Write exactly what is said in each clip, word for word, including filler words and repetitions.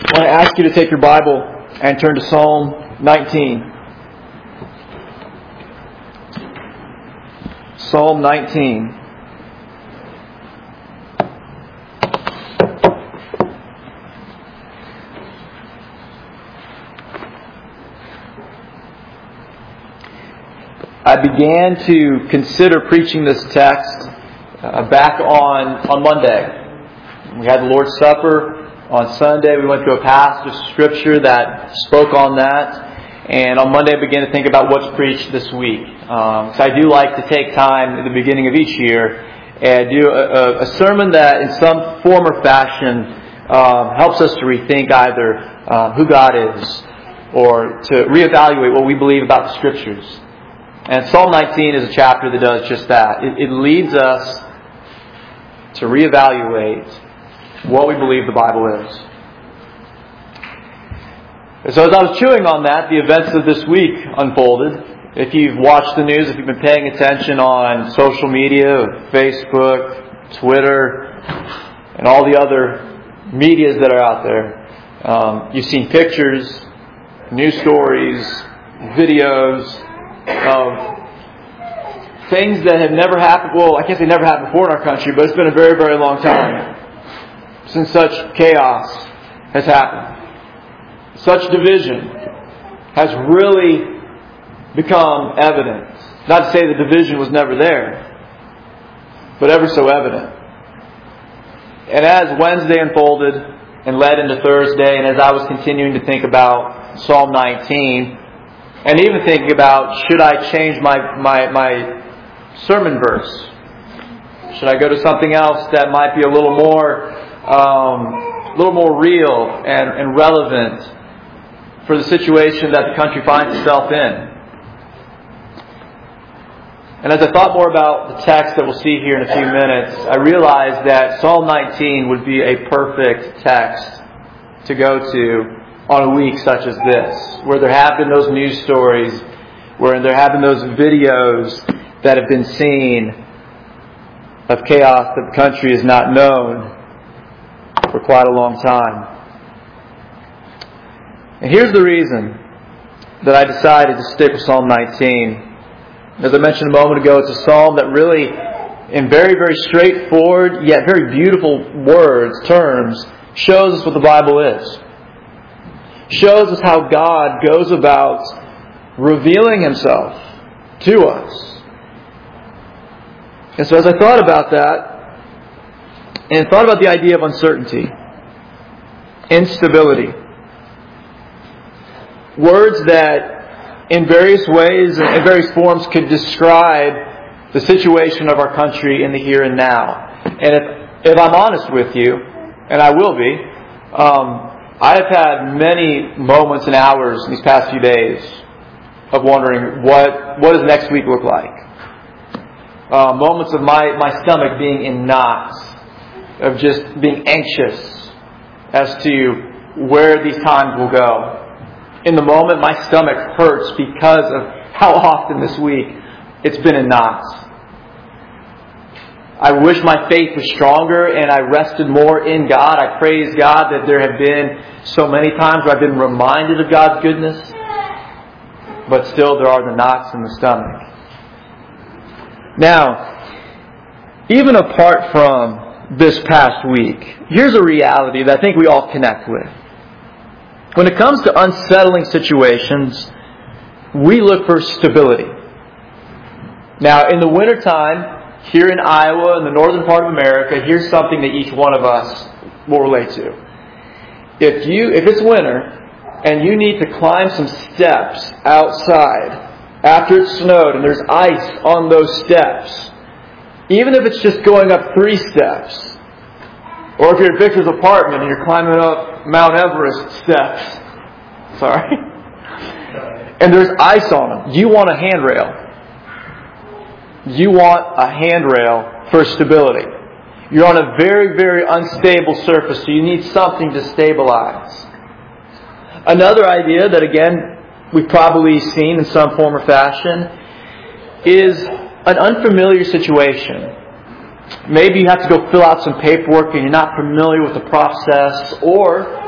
I want to ask you to take your Bible and turn to Psalm nineteen. Psalm nineteen. I began to consider preaching this text uh, back on, on Monday. We had the Lord's Supper. On Sunday, we went through a passage of Scripture that spoke on that. And on Monday, I began to think about what's preached this week. Um, so I do like to take time at the beginning of each year and do a, a, a sermon that in some form or fashion um, helps us to rethink either um, who God is or to reevaluate what we believe about the Scriptures. And Psalm nineteen is a chapter that does just that. It, it leads us to reevaluate what we believe the Bible is. And so as I was chewing on that, the events of this week unfolded. If you've watched the news, if you've been paying attention on social media, Facebook, Twitter, and all the other medias that are out there, um, you've seen pictures, news stories, videos of things that have never happened. Well, I can't say never happened before in our country, but it's been a very, very long time since such chaos has happened. Such division has really become evident. Not to say the division was never there, but ever so evident. And as Wednesday unfolded and led into Thursday, and as I was continuing to think about Psalm nineteen, and even thinking about, should I change my, my, my sermon verse? Should I go to something else that might be a little more Um, a little more real and, and relevant for the situation that the country finds itself in? And as I thought more about the text that we'll see here in a few minutes, I realized that Psalm nineteen would be a perfect text to go to on a week such as this, where there have been those news stories, where there have been those videos that have been seen of chaos that the country has not known for quite a long time. And here's the reason that I decided to stick with Psalm nineteen. As I mentioned a moment ago, it's a psalm that really, in very, very straightforward, yet very beautiful words, terms, shows us what the Bible is. Shows us how God goes about revealing Himself to us. And so as I thought about that, and thought about the idea of uncertainty, instability, words that in various ways and in various forms could describe the situation of our country in the here and now. And if, if I'm honest with you, and I will be, um, I have had many moments and hours in these past few days of wondering what what does next week look like. Uh, moments of my, my stomach being in knots, of just being anxious as to where these times will go. In the moment, my stomach hurts because of how often this week it's been in knots. I wish my faith was stronger and I rested more in God. I praise God that there have been so many times where I've been reminded of God's goodness, but still there are the knots in the stomach. Now, even apart from this past week, here's a reality that I think we all connect with. When it comes to unsettling situations, we look for stability. Now, in the wintertime, here in Iowa, in the northern part of America, here's something that each one of us will relate to. If you, if it's winter, and you need to climb some steps outside after it's snowed and there's ice on those steps, even if it's just going up three steps, or if you're at Victor's apartment and you're climbing up Mount Everest steps, sorry, and there's ice on them, you want a handrail. You want a handrail for stability. You're on a very, very unstable surface, so you need something to stabilize. Another idea that, again, we've probably seen in some form or fashion is an unfamiliar situation. Maybe you have to go fill out some paperwork and you're not familiar with the process, or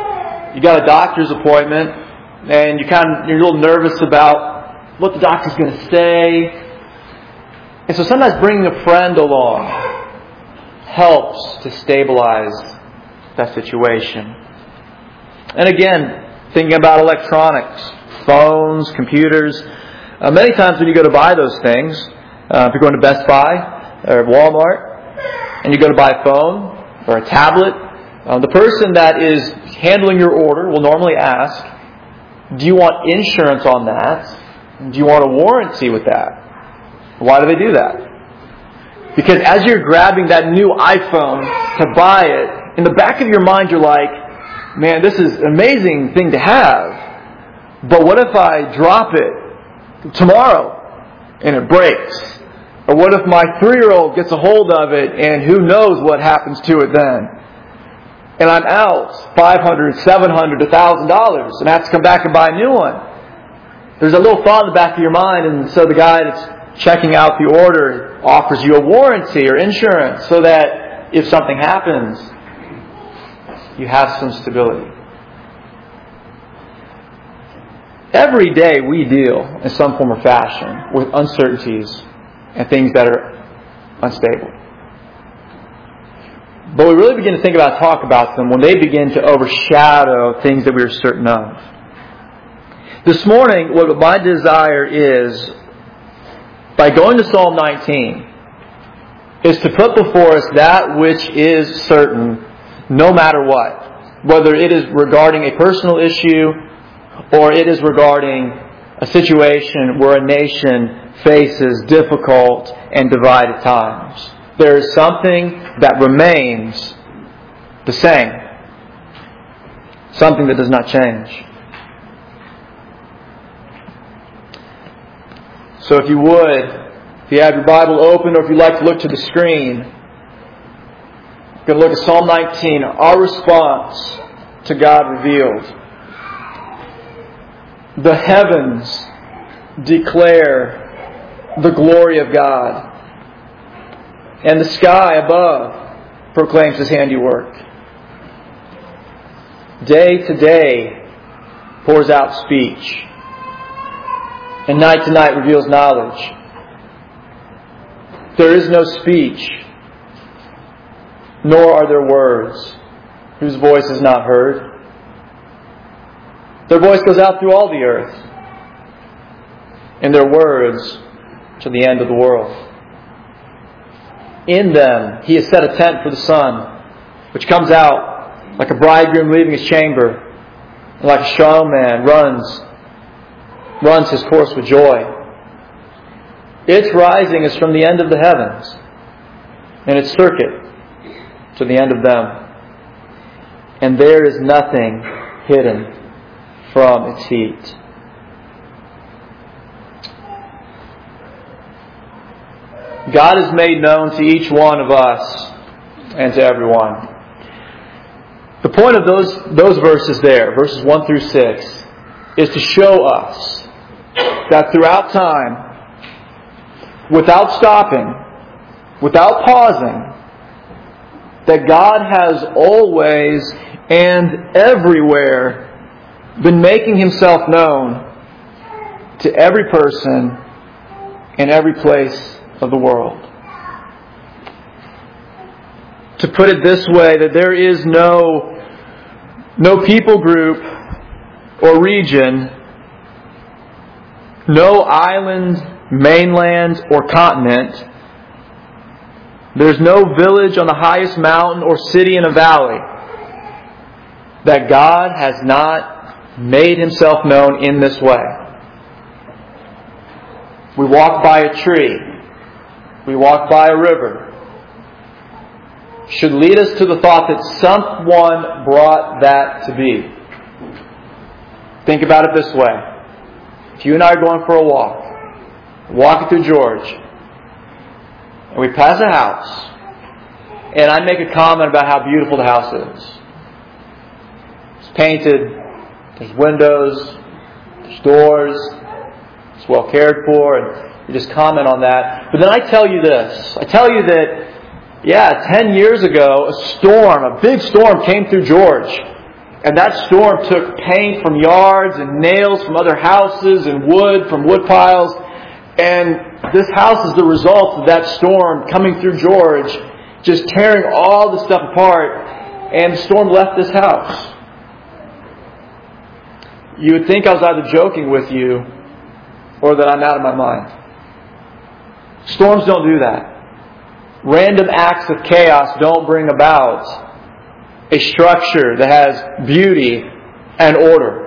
you got a doctor's appointment, and you kind of, you're a little nervous about what the doctor's going to say. And so sometimes bringing a friend along helps to stabilize that situation. And again, thinking about electronics, phones, computers. Uh, many times when you go to buy those things, uh, if you're going to Best Buy or Walmart, and you go to buy a phone or a tablet, uh, the person that is handling your order will normally ask, do you want insurance on that? Do you want a warranty with that? Why do they do that? Because as you're grabbing that new iPhone to buy it, in the back of your mind you're like, man, this is an amazing thing to have. But what if I drop it tomorrow and it breaks? Or what if my three-year-old gets a hold of it and who knows what happens to it then? And I'm out five hundred dollars, seven hundred dollars, one thousand dollars and I have to come back and buy a new one. There's a little thought in the back of your mind, and so the guy that's checking out the order offers you a warranty or insurance so that if something happens, you have some stability. Every day we deal in some form or fashion with uncertainties and things that are unstable. But we really begin to think about, talk about them when they begin to overshadow things that we are certain of. This morning, what my desire is, by going to Psalm nineteen, is to put before us that which is certain, no matter what. Whether it is regarding a personal issue, or it is regarding a situation where a nation faces difficult and divided times. There is something that remains the same. Something that does not change. So if you would, if you have your Bible open or if you'd like to look to the screen, we're going to look at Psalm nineteen, our response to God revealed. The heavens declare the glory of God, and the sky above proclaims His handiwork. Day to day pours out speech, and night to night reveals knowledge. There is no speech, nor are there words whose voice is not heard. Their voice goes out through all the earth, and their words to the end of the world. In them He has set a tent for the sun, which comes out like a bridegroom leaving his chamber, and like a strong man runs, runs his course with joy. Its rising is from the end of the heavens, and its circuit to the end of them. And there is nothing hidden from its heat. God is made known to each one of us and to everyone. The point of those, those verses there, verses one through six, is to show us that throughout time, without stopping, without pausing, that God has always and everywhere been making Himself known to every person in every place of the world. To put it this way, that there is no, no people group or region, no island, mainland, or continent. There's no village on the highest mountain or city in a valley that God has not made Himself known in this way. We walk by a tree. We walk by a river. Should lead us to the thought that someone brought that to be. Think about it this way. If you and I are going for a walk, walking through George, and we pass a house, and I make a comment about how beautiful the house is. It's painted, there's windows, there's doors, it's well cared for, and you just comment on that. But then I tell you this. I tell you that, yeah, ten years ago, a storm, a big storm came through George. And that storm took paint from yards and nails from other houses and wood from wood piles. And this house is the result of that storm coming through George, just tearing all the stuff apart. And the storm left this house. You would think I was either joking with you or that I'm out of my mind. Storms don't do that. Random acts of chaos don't bring about a structure that has beauty and order.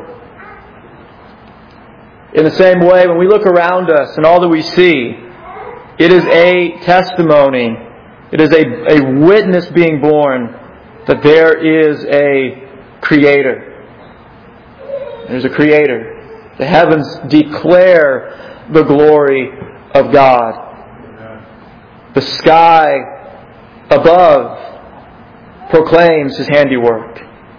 In the same way, when we look around us and all that we see, it is a testimony, it is a, a witness being borne that there is a Creator. There's a Creator. The heavens declare the glory of God. The sky above proclaims His handiwork.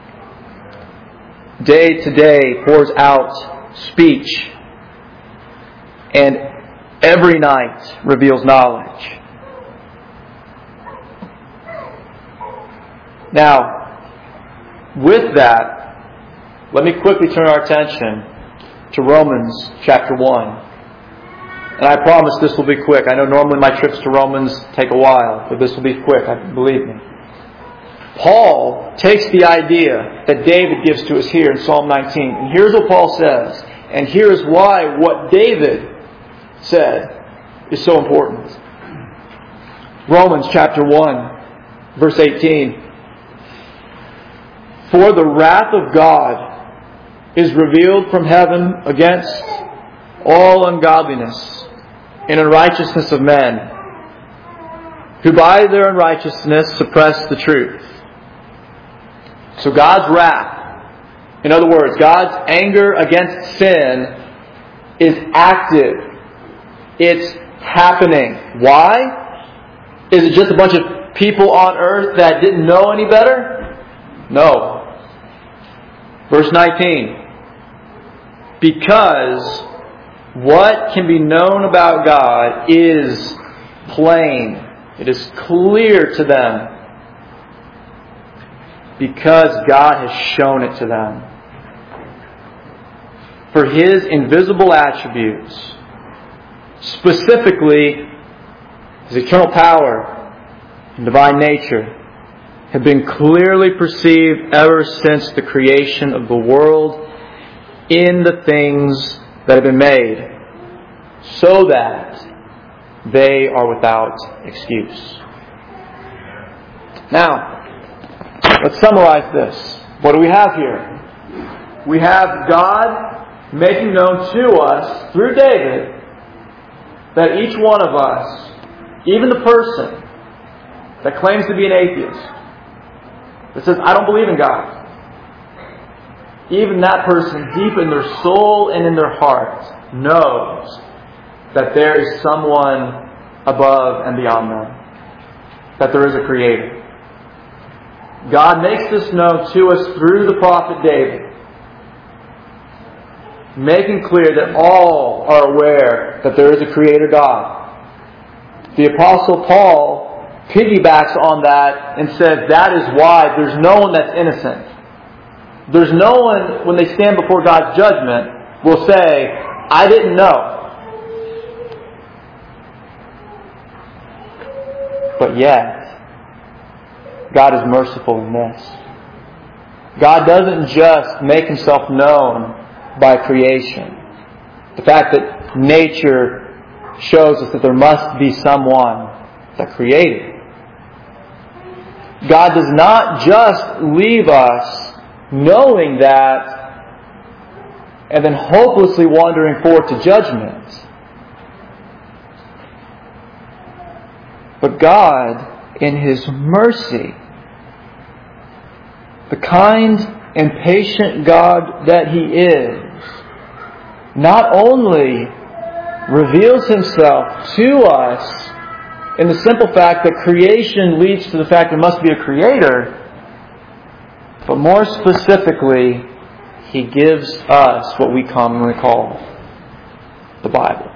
Day to day pours out speech, and every night reveals knowledge. Now, with that, let me quickly turn our attention to Romans chapter one. And I promise this will be quick. I know normally my trips to Romans take a while, but this will be quick, believe me. Paul takes the idea that David gives to us here in Psalm nineteen. And here's what Paul says. And here's why what David said is so important. Romans chapter one, verse eighteen. For the wrath of God is revealed from heaven against all ungodliness and unrighteousness of men, who by their unrighteousness suppress the truth. So God's wrath, in other words, God's anger against sin is active. It's happening. Why? Is it just a bunch of people on earth that didn't know any better? No. Verse nineteen. Because what can be known about God is plain. It is clear to them. Because God has shown it to them. For His invisible attributes, specifically His eternal power and divine nature, have been clearly perceived ever since the creation of the world in the things that have been made, so that they are without excuse. Now, let's summarize this. What do we have here? We have God making known to us, through David, that each one of us, even the person that claims to be an atheist, that says, I don't believe in God, even that person, deep in their soul and in their heart, knows that there is someone above and beyond them. That there is a Creator. God makes this known to us through the prophet David, making clear that all are aware that there is a Creator God. The Apostle Paul piggybacks on that and says that is why there's no one that's innocent. There's no one, when they stand before God's judgment, will say, I didn't know. But yet, God is merciful in this. God doesn't just make Himself known by creation. The fact that nature shows us that there must be someone that created. God does not just leave us knowing that and then hopelessly wandering forward to judgment. But God, in His mercy, the kind and patient God that He is, not only reveals Himself to us in the simple fact that creation leads to the fact there must be a Creator, but more specifically, He gives us what we commonly call the Bible,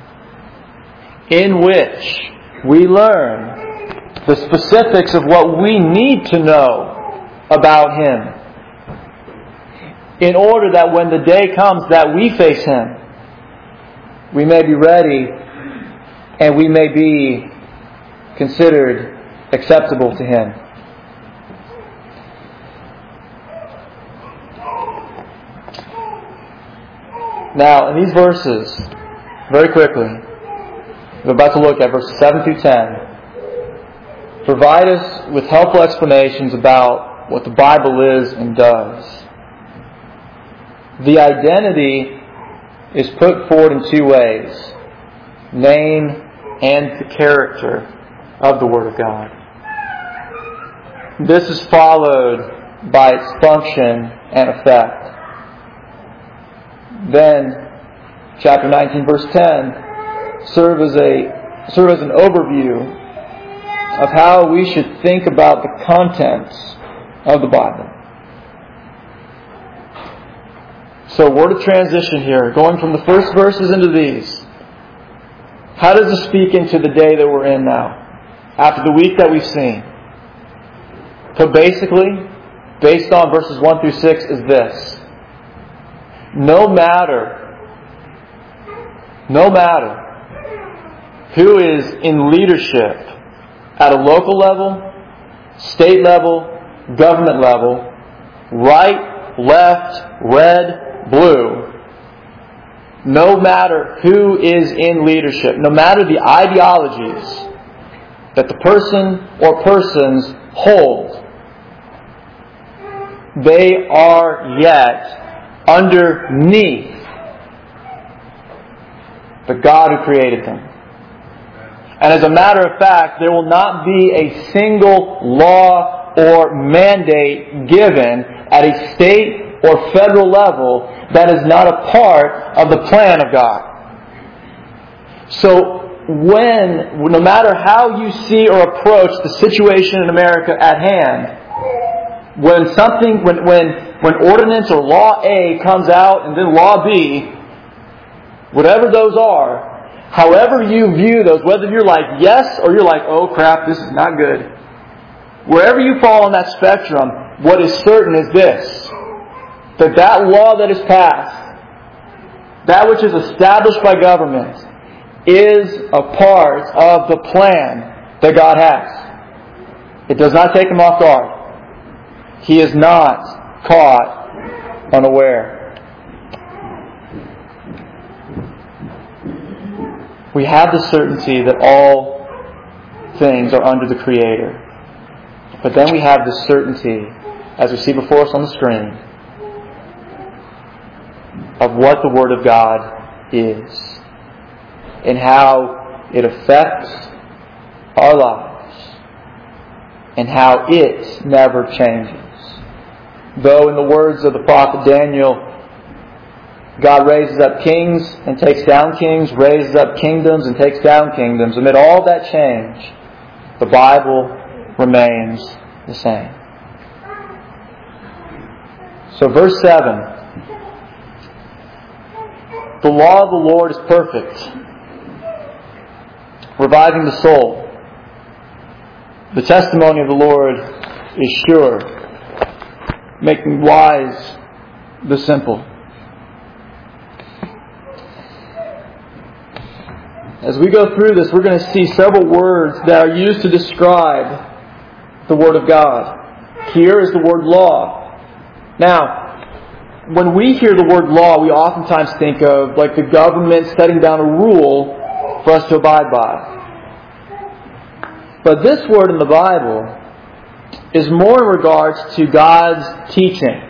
in which we learn the specifics of what we need to know about Him. in order that when the day comes that we face Him, we may be ready and we may be considered acceptable to Him. Now, in these verses, very quickly, we're about to look at verses seven through ten, provide us with helpful explanations about what the Bible is and does. The identity is put forward in two ways: name and the character of the Word of God. This is followed by its function and effect. Then, chapter nineteen, verse ten, serve as a serve as an overview of how we should think about the contents of the Bible. So, word of transition here, going from the first verses into these. How does this speak into the day that we're in now, after the week that we've seen? But basically, based on verses one through six, is this: No matter, no matter who is in leadership at a local level, state level, government level, right, left, red, blue, no matter who is in leadership, no matter the ideologies that the person or persons hold, they are yet underneath the God who created them. And as a matter of fact, there will not be a single law or mandate given at a state or federal level that is not a part of the plan of God. So when, no matter how you see or approach the situation in America at hand, when something, when, when When ordinance or law A comes out and then law B, whatever those are, however you view those, whether you're like yes or you're like, oh crap, this is not good. Wherever you fall on that spectrum, what is certain is this: that that law that is passed, that which is established by government, is a part of the plan that God has. It does not take Him off guard. He is not caught unaware. We have the certainty that all things are under the Creator. But then we have the certainty, as we see before us on the screen, of what the Word of God is and how it affects our lives and how it never changes. Though, in the words of the prophet Daniel, God raises up kings and takes down kings, raises up kingdoms and takes down kingdoms, amid all that change, the Bible remains the same. So verse seven. The law of the Lord is perfect, reviving the soul. The testimony of the Lord is sure, making wise the simple. As we go through this, we're going to see several words that are used to describe the Word of God. Here is the word law. Now, when we hear the word law, we oftentimes think of like the government setting down a rule for us to abide by. But this word in the Bible is more in regards to God's teaching,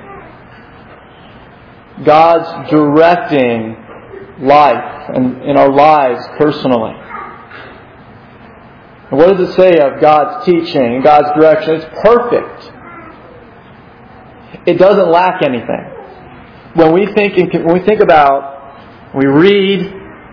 God's directing life and in our lives personally. And what does it say of God's teaching and God's direction? It's perfect. It doesn't lack anything. When we think, when we think about, we read,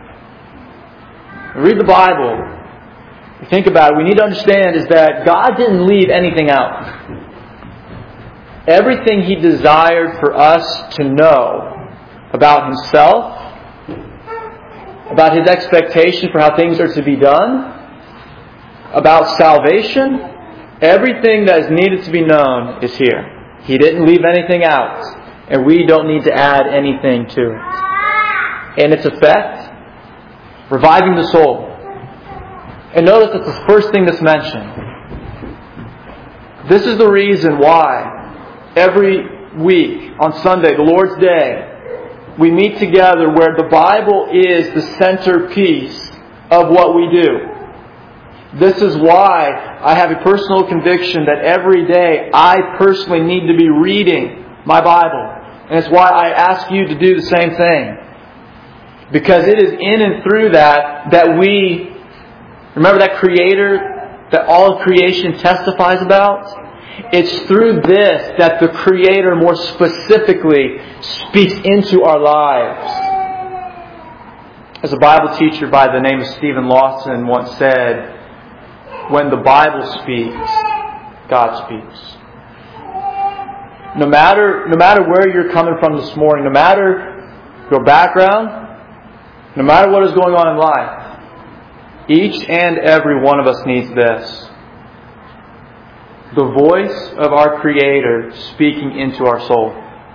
we read the Bible, we think about it, we need to understand is that God didn't leave anything out. Everything He desired for us to know about Himself, about His expectation for how things are to be done, about salvation, everything that is needed to be known is here. He didn't leave anything out. And we don't need to add anything to it. And its effect? Reviving the soul. And notice that's the first thing that's mentioned. This is the reason why every week on Sunday, the Lord's Day, we meet together where the Bible is the centerpiece of what we do. This is why I have a personal conviction that every day I personally need to be reading my Bible. And it's why I ask you to do the same thing. Because it is in and through that that we, remember that Creator that all of creation testifies about? It's through this that the Creator more specifically speaks into our lives. As a Bible teacher by the name of Stephen Lawson once said, when the Bible speaks, God speaks. No matter, no matter where you're coming from this morning, no matter your background, no matter what is going on in life, each and every one of us needs this. The voice of our Creator speaking into our soul.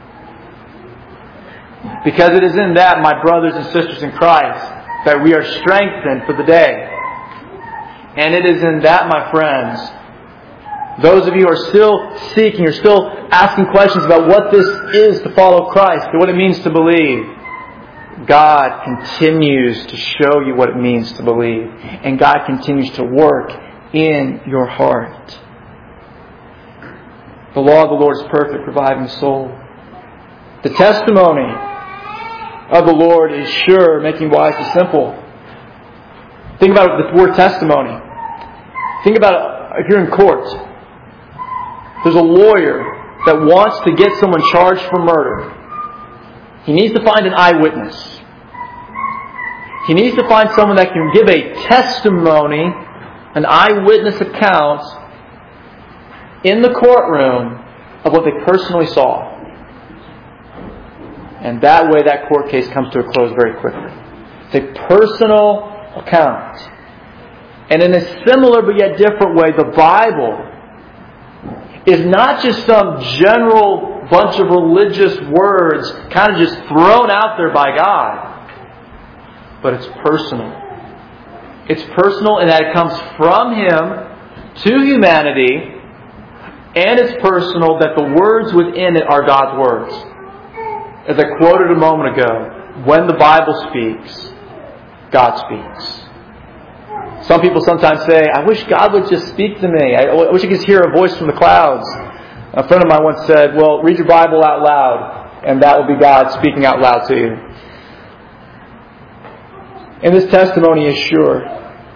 Because it is in that, my brothers and sisters in Christ, that we are strengthened for the day. And it is in that, my friends, those of you who are still seeking, are still asking questions about what this is to follow Christ, and what it means to believe, God continues to show you what it means to believe. And God continues to work in your heart. The law of the Lord is perfect, reviving the soul. The testimony of the Lord is sure, making wise the simple. Think about the word testimony. Think about it if you're in court. There's a lawyer that wants to get someone charged for murder. He needs to find an eyewitness. He needs to find someone that can give a testimony, an eyewitness account in the courtroom of what they personally saw. And that way that court case comes to a close very quickly. It's a personal account. And in a similar but yet different way, the Bible is not just some general bunch of religious words kind of just thrown out there by God. But it's personal. It's personal in that it comes from Him to humanity. And it's personal that the words within it are God's words. As I quoted a moment ago, when the Bible speaks, God speaks. Some people sometimes say, I wish God would just speak to me. I wish I could hear a voice from the clouds. A friend of mine once said, well, read your Bible out loud, and that will be God speaking out loud to you. And this testimony is sure.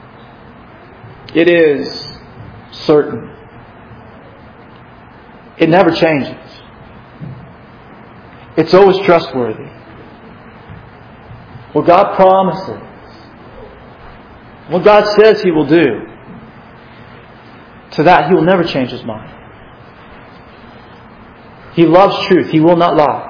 It is certain. It never changes. It's always trustworthy. What God promises, what God says He will do, to that He will never change His mind. He loves truth. He will not lie.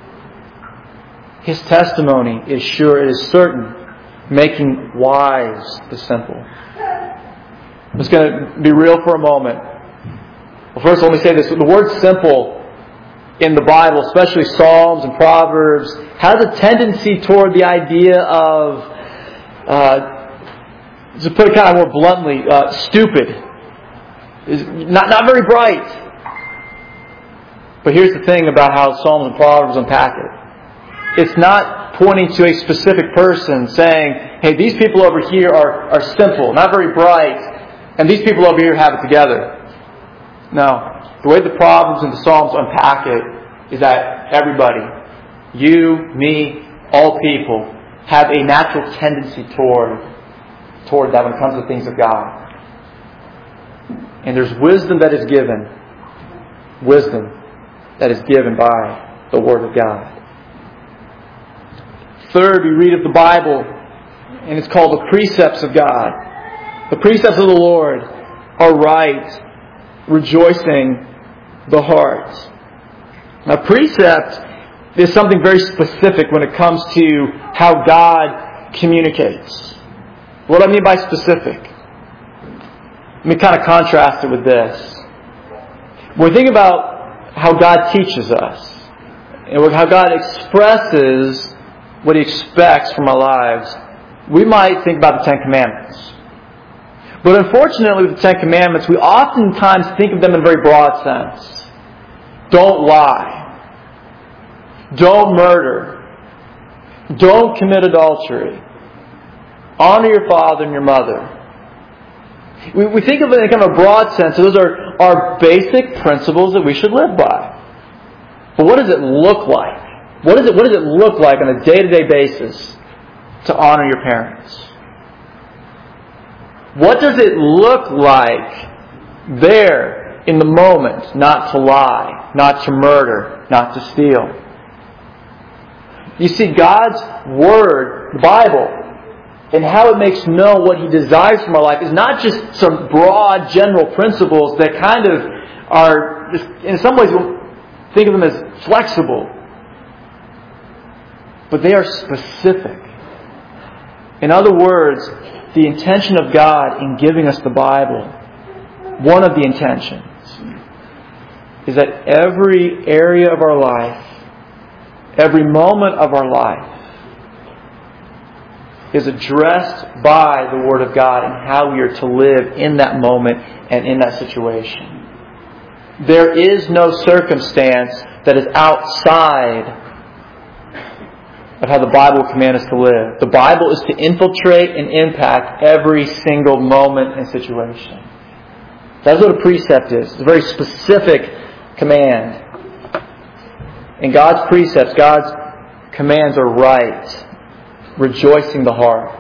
His testimony is sure. It is certain, making wise the simple. I'm just going to be real for a moment. Well, first let me say this. The word simple in the Bible, especially Psalms and Proverbs, has a tendency toward the idea of, uh, to put it kind of more bluntly, uh, stupid. Not, not very bright. But here's the thing about how Psalms and Proverbs unpack it. It's not pointing to a specific person saying, hey, these people over here are, are simple, not very bright, and these people over here have it together. No. The way the Proverbs and the Psalms unpack it is that everybody, you, me, all people, have a natural tendency toward, toward that when it comes to things of God. And there's wisdom that is given. Wisdom that is given by the Word of God. Third, we read of the Bible, and it's called the precepts of God. The precepts of the Lord are right, rejoicing the heart. Now, precept is something very specific when it comes to how God communicates. What do I mean by specific? Let me kind of contrast it with this. When we think about how God teaches us, and how God expresses what He expects from our lives, we might think about the Ten Commandments. But unfortunately with the Ten Commandments, we oftentimes think of them in a very broad sense. Don't lie. Don't murder. Don't commit adultery. Honor your father and your mother. We, we think of it in kind of a broad sense. So those are our basic principles that we should live by. But what does it look like? What, is it, what does it look like on a day-to-day basis to honor your parents? What does it look like there in the moment not to lie, not to murder, not to steal? You see, God's Word, the Bible, and how it makes known what He desires from our life is not just some broad general principles that kind of are, in some ways, we'll think of them as flexible. But they are specific. In other words, the intention of God in giving us the Bible, one of the intentions, is that every area of our life, every moment of our life, is addressed by the Word of God and how we are to live in that moment and in that situation. There is no circumstance that is outside of how the Bible will command us to live. The Bible is to infiltrate and impact every single moment and situation. That's what a precept is. It's a very specific command. And God's precepts, God's commands are right, rejoicing the heart.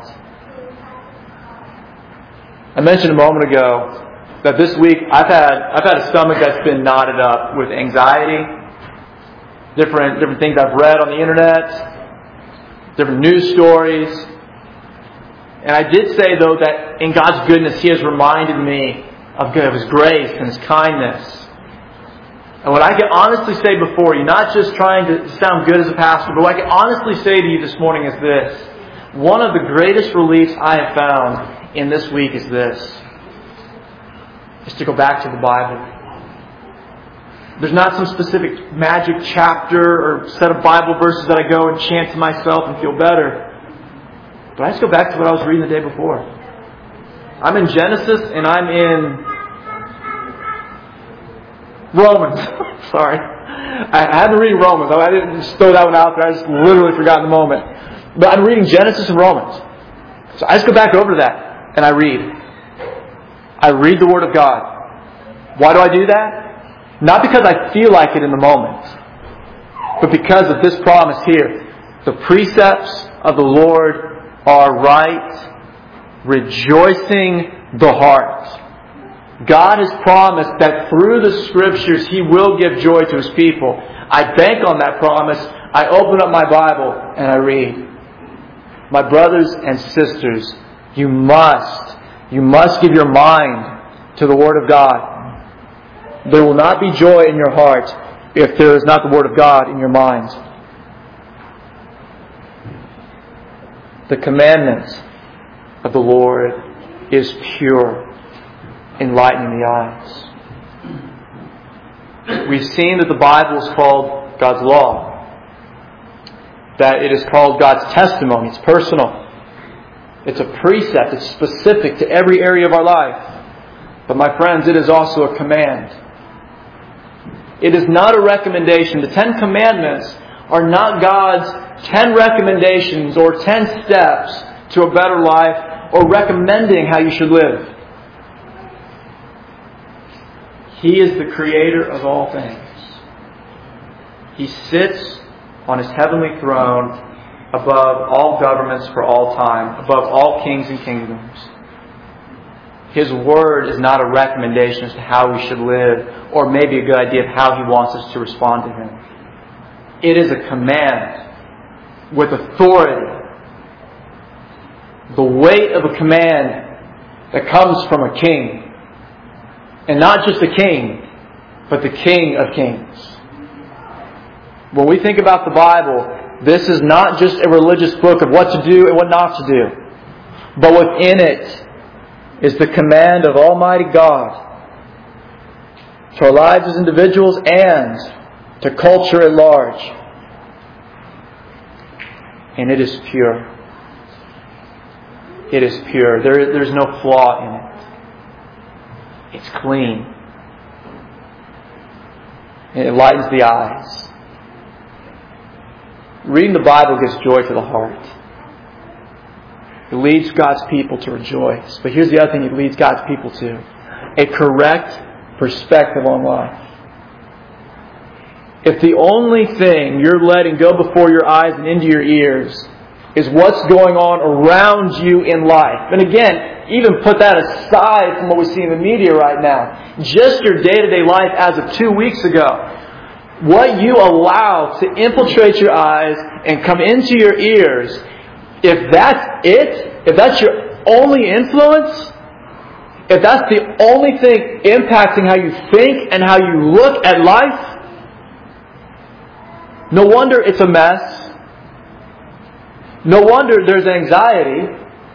I mentioned a moment ago that this week I've had I've had a stomach that's been knotted up with anxiety, different different things I've read on the internet, different news stories. And I did say, though, that in God's goodness He has reminded me of His grace and His kindness. And what I can honestly say before you, not just trying to sound good as a pastor, but what I can honestly say to you this morning is this. One of the greatest reliefs I have found in this week is this. Is to go back to the Bible. There's not some specific magic chapter or set of Bible verses that I go and chant to myself and feel better. But I just go back to what I was reading the day before. I'm in Genesis and I'm in Romans. Sorry. I had to read Romans. I didn't just throw that one out there. I just literally forgot in the moment. But I'm reading Genesis and Romans. So I just go back over to that and I read. I read the Word of God. Why do I do that? Not because I feel like it in the moment, but because of this promise here. The precepts of the Lord are right, rejoicing the heart. God has promised that through the Scriptures He will give joy to His people. I bank on that promise. I open up my Bible and I read. My brothers and sisters, you must, you must give your mind to the Word of God. There will not be joy in your heart if there is not the Word of God in your mind. The commandment of the Lord is pure, enlightening the eyes. We've seen that the Bible is called God's law. That it is called God's testimony. It's personal. It's a precept. It's specific to every area of our life. But my friends, it is also a command. It is not a recommendation. The Ten Commandments are not God's ten recommendations or ten steps to a better life or recommending how you should live. He is the Creator of all things. He sits on His heavenly throne above all governments for all time, above all kings and kingdoms. His Word is not a recommendation as to how we should live, or maybe a good idea of how He wants us to respond to Him. It is a command with authority. The weight of a command that comes from a king. And not just a king, but the King of Kings. When we think about the Bible, this is not just a religious book of what to do and what not to do. But within it is the command of Almighty God to our lives as individuals and to culture at large. And it is pure. It is pure. There, there's no flaw in it. It's clean. And it lightens the eyes. Reading the Bible gives joy to the heart. It leads God's people to rejoice. But here's the other thing it leads God's people to. A correct perspective on life. If the only thing you're letting go before your eyes and into your ears is what's going on around you in life. And again, even put that aside from what we see in the media right now. Just your day-to-day life as of two weeks ago. What you allow to infiltrate your eyes and come into your ears, if that's it, if that's your only influence, if that's the only thing impacting how you think and how you look at life, no wonder it's a mess. No wonder there's anxiety.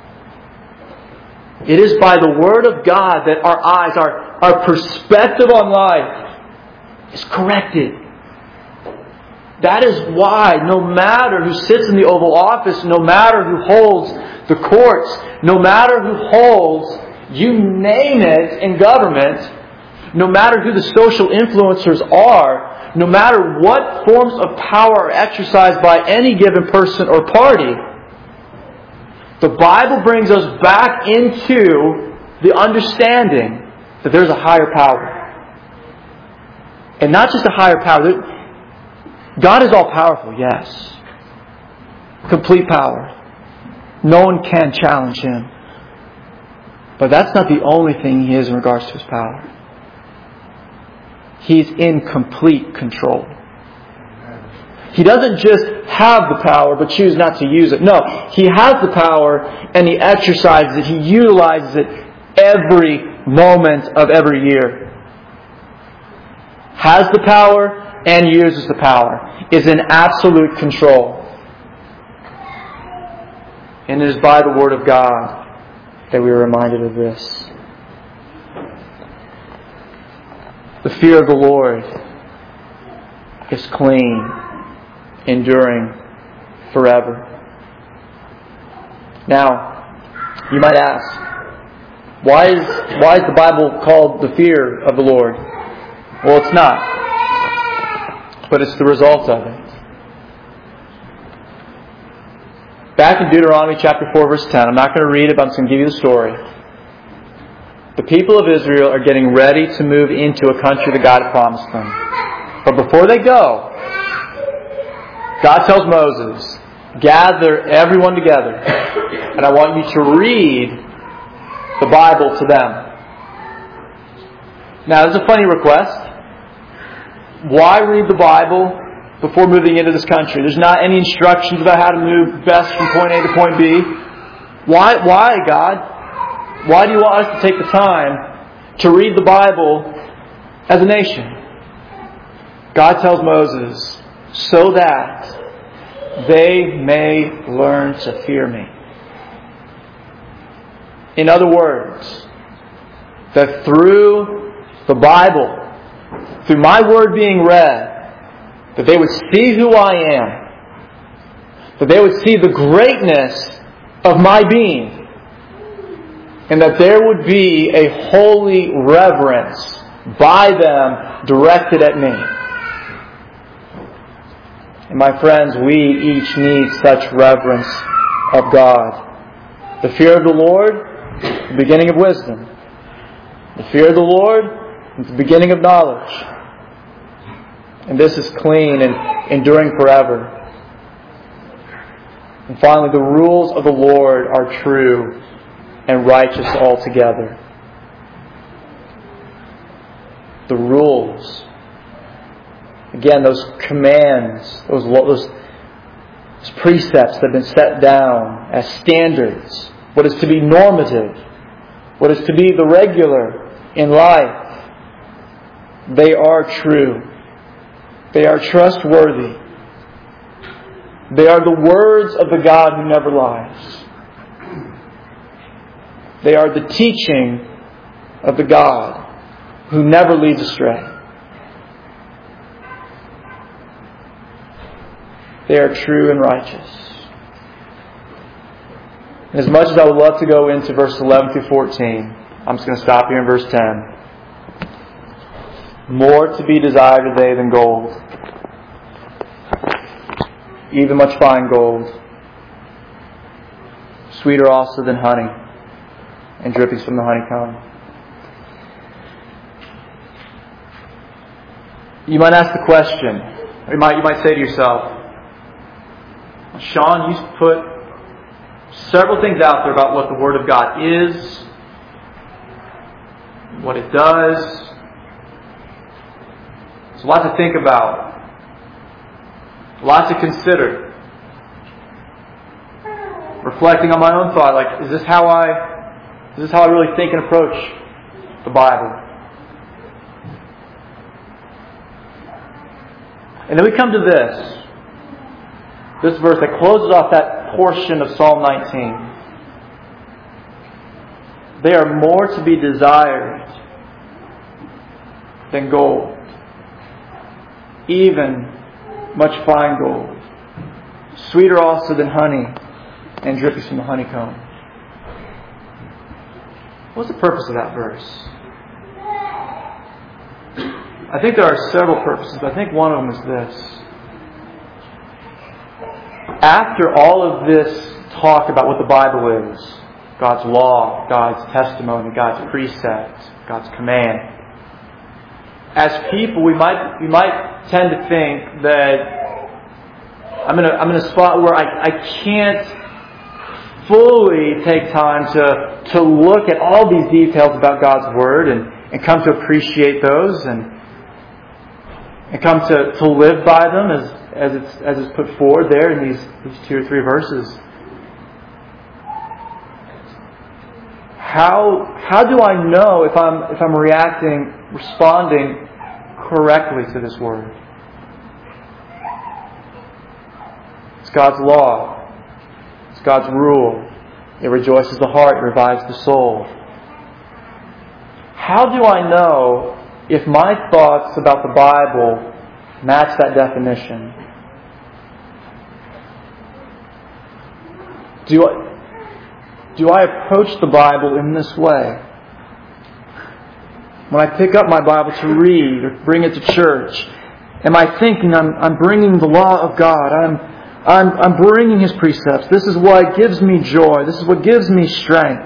It is by the Word of God that our eyes, our, our perspective on life is corrected. That is why no matter who sits in the Oval Office, no matter who holds the courts, no matter who holds, you name it in government, no matter who the social influencers are, no matter what forms of power are exercised by any given person or party, the Bible brings us back into the understanding that there's a higher power. And not just a higher power. God is all powerful, yes. Complete power. No one can challenge Him. But that's not the only thing He is in regards to His power. He's in complete control. He doesn't just have the power but choose not to use it. No, He has the power and He exercises it. He utilizes it every moment of every year. Has the power and uses the power. Is in absolute control. And it is by the Word of God that we are reminded of this. The fear of the Lord is clean, enduring forever. Now, you might ask, why is, why is the Bible called the fear of the Lord? Well, it's not. But it's the result of it. Back in Deuteronomy chapter four, verse ten, I'm not going to read it, but I'm just going to give you the story. The people of Israel are getting ready to move into a country that God had promised them. But before they go, God tells Moses, gather everyone together, and I want you to read the Bible to them. Now, this is a funny request. Why read the Bible before moving into this country? There's not any instructions about how to move best from point A to point B. Why, why, God? Why do you want us to take the time to read the Bible as a nation? God tells Moses, so that they may learn to fear me. In other words, that through the Bible, through my Word being read, that they would see who I am, that they would see the greatness of my being, and that there would be a holy reverence by them directed at me. And my friends, we each need such reverence of God. The fear of the Lord, the beginning of wisdom. The fear of the Lord, the beginning of knowledge. And this is clean and enduring forever. And finally, the rules of the Lord are true and righteous altogether. The rules. Again, those commands, those, those, those precepts that have been set down as standards. What is to be normative. What is to be the regular in life. They are true. They are trustworthy. They are the words of the God who never lies. They are the teaching of the God who never leads astray. They are true and righteous. And as much as I would love to go into verses eleven through fourteen, I'm just going to stop here in verse ten. More to be desired are they than gold, even much fine gold, sweeter also than honey, and drippings from the honeycomb. You might ask the question, or you might, you might say to yourself, Sean, you've put several things out there about what the Word of God is, what it does. It's a lot to think about, a lot to consider. Reflecting on my own thought, like, is this how I, is this how I really think and approach the Bible? And then we come to this. This verse that closes off that portion of Psalm nineteen. They are more to be desired than gold, even much fine gold, sweeter also than honey, and drippings from the honeycomb. What's the purpose of that verse? I think there are several purposes, but I think one of them is this. After all of this talk about what the Bible is, God's law, God's testimony, God's precept, God's command, as people, we might we might tend to think that I'm in a, I'm in a spot where I, I can't fully take time to, to look at all these details about God's Word and, and come to appreciate those and and come to, to live by them as, as it's as it's put forward there in these, these two or three verses. How how do I know if I'm if I'm reacting, responding correctly to this Word? It's God's law. It's God's rule. It rejoices the heart, it revives the soul. How do I know if my thoughts about the Bible match that definition? Do I, do I approach the Bible in this way? When I pick up my Bible to read or bring it to church, am I thinking I'm, I'm bringing the law of God? I'm, I'm, I'm bringing His precepts. This is what gives me joy. This is what gives me strength.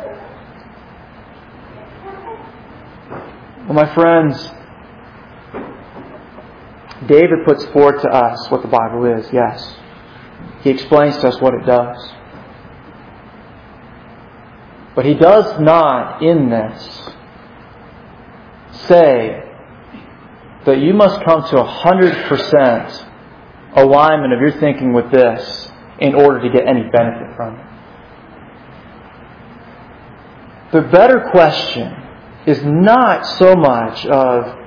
Well, my friends, David puts forth to us what the Bible is, yes. He explains to us what it does. But he does not, in this, say that you must come to one hundred percent alignment of your thinking with this in order to get any benefit from it. The better question is not so much of,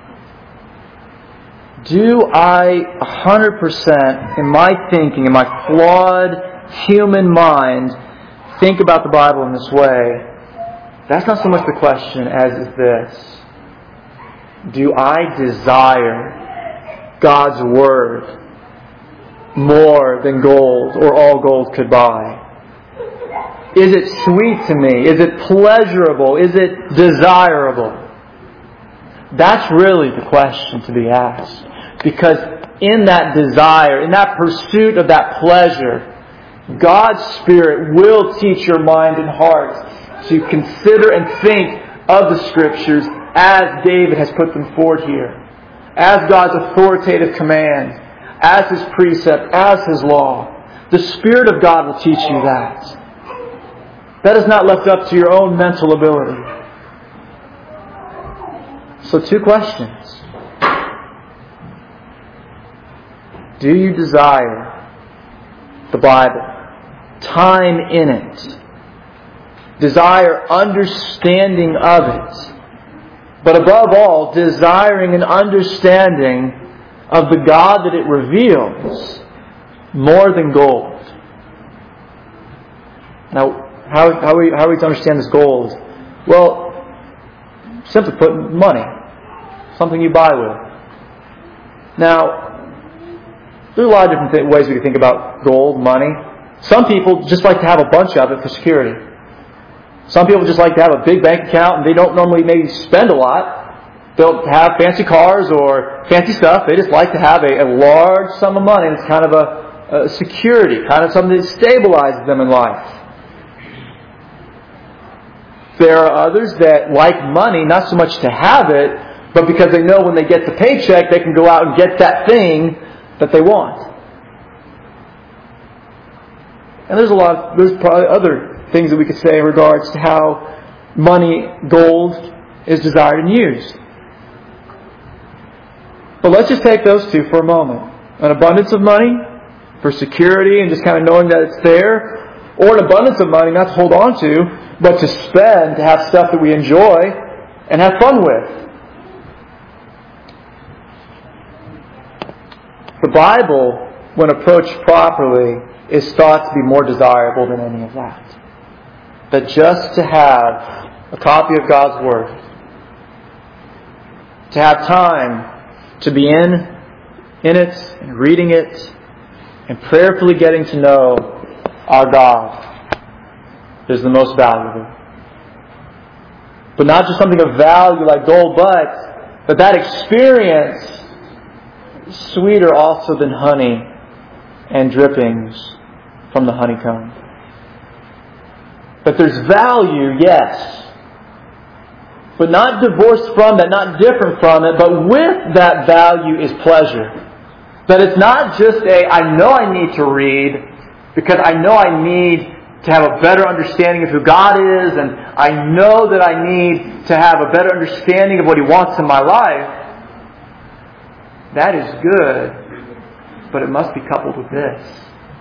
do I one hundred percent in my thinking, in my flawed human mind, think about the Bible in this way? That's not so much the question as is this. Do I desire God's Word more than gold or all gold could buy? Is it sweet to me? Is it pleasurable? Is it desirable? That's really the question to be asked. Because in that desire, in that pursuit of that pleasure, God's Spirit will teach your mind and heart to consider and think of the Scriptures as David has put them forward here, as God's authoritative command, as His precept, as His law. The Spirit of God will teach you that. That is not left up to your own mental ability. So two questions. Do you desire the Bible? Time in it. Desire understanding of it. But above all, desiring an understanding of the God that it reveals more than gold. Now, how, how, are we, how are we to understand this gold? Well, simply put, money. Something you buy with. Now, there are a lot of different th- ways we can think about gold, money. Some people just like to have a bunch of it for security. Some people just like to have a big bank account and they don't normally maybe spend a lot. They don't have fancy cars or fancy stuff. They just like to have a, a large sum of money. It's kind of a, a security, kind of something that stabilizes them in life. There are others that like money not so much to have it, but because they know when they get the paycheck, they can go out and get that thing that they want. And there's a lot of, there's probably other things that we could say in regards to how money, gold, is desired and used. But let's just take those two for a moment. An abundance of money for security and just kind of knowing that it's there, or an abundance of money not to hold on to, but to spend, to have stuff that we enjoy and have fun with. The Bible, when approached properly, is thought to be more desirable than any of that. That just to have a copy of God's Word, to have time to be in, in it, and reading it, and prayerfully getting to know our God, is the most valuable. But not just something of value like gold, but that that experience is sweeter also than honey and drippings from the honeycomb. But there's value, yes. But not divorced from that, not different from it, but with that value is pleasure. That it's not just a, I know I need to read because I know I need to have a better understanding of who God is, and I know that I need to have a better understanding of what He wants in my life. That is good, but it must be coupled with this.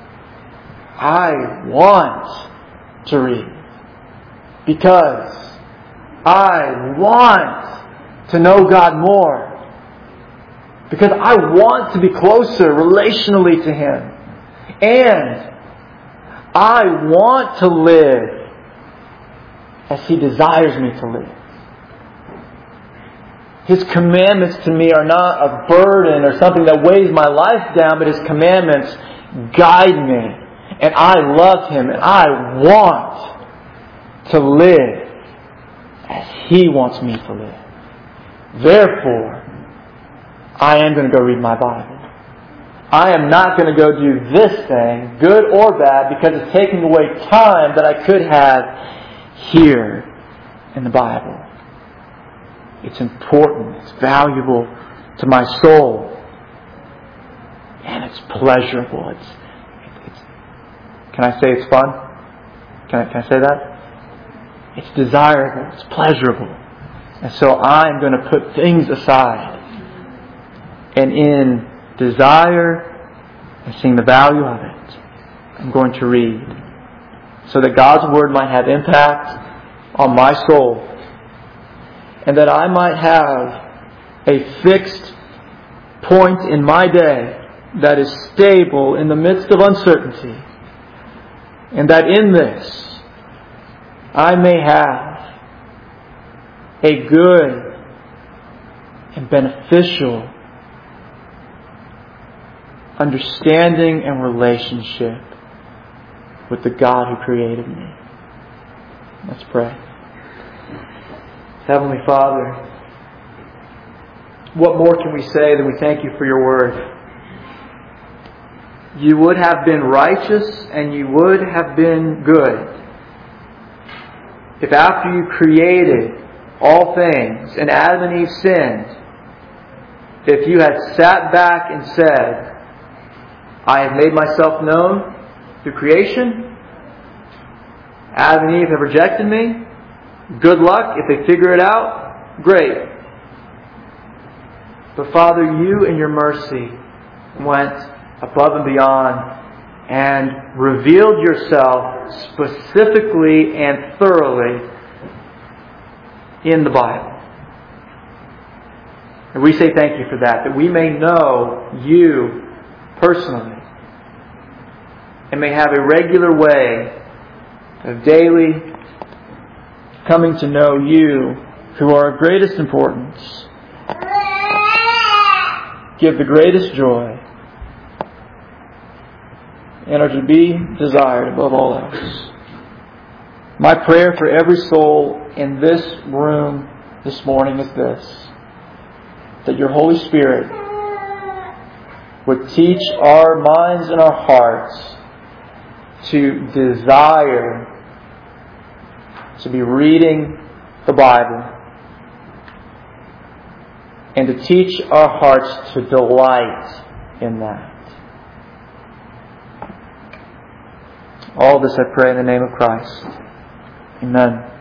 I want to read because I want to know God more. Because I want to be closer relationally to Him. And I want to live as He desires me to live. His commandments to me are not a burden or something that weighs my life down, but His commandments guide me. And I love Him, and I want to live as He wants me to live. Therefore, I am going to go read my Bible. I am not going to go do this thing, good or bad, because it's taking away time that I could have here in the Bible. It's important. It's valuable to my soul. And it's pleasurable. It's, it's, can I say it's fun? Can I, can I say that? It's desirable. It's pleasurable. And so I'm going to put things aside. And in desire and seeing the value of it, I'm going to read. So that God's Word might have impact on my soul. And that I might have a fixed point in my day that is stable in the midst of uncertainty. And that in this, I may have a good and beneficial understanding and relationship with the God who created me. Let's pray. Heavenly Father, what more can we say than we thank You for Your Word? You would have been righteous and You would have been good if after You created all things and Adam and Eve sinned, if You had sat back and said, I have made Myself known through creation. Adam and Eve have rejected Me. Good luck. If they figure it out, great. But Father, You in Your mercy went above and beyond and revealed Yourself specifically and thoroughly in the Bible. And we say thank You for that, that we may know You personally, and may have a regular way of daily coming to know You, who are of greatest importance, give the greatest joy, and are to be desired above all else. My prayer for every soul in this room this morning is this: that your Holy Spirit would teach our minds and our hearts to desire to be reading the Bible, and to teach our hearts to delight in that. All this I pray in the name of Christ. Amen.